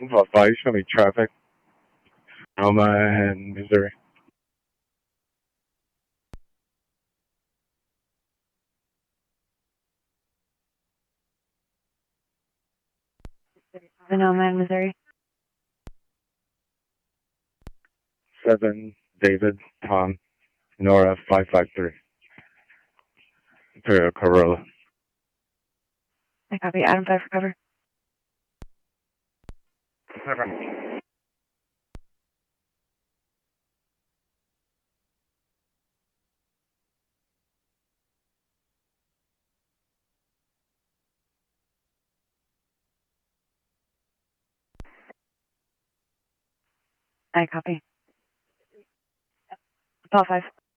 About 5, show me traffic. Alma and Missouri. Sonoma and Missouri. 7, David, Tom, Nora 553. Imperial Corolla. I copy. Adam 5 for cover. 7. I copy. Paul 5.